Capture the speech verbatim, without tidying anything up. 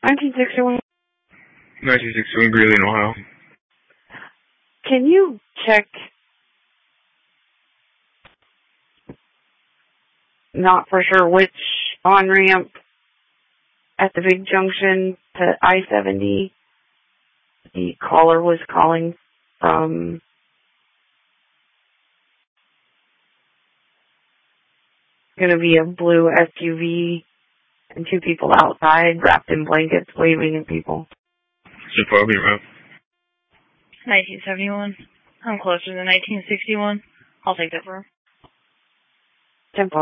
nineteen sixty-one. nineteen sixty-one, Greeley, Ohio. Can you check, not for sure which on-ramp at the big junction to I seventy the caller was calling from? Going to be a blue S U V and two people outside wrapped in blankets waving at people. Suburban Road. nineteen seventy-one. I'm closer than nineteen sixty-one. I'll take that for him. Temple.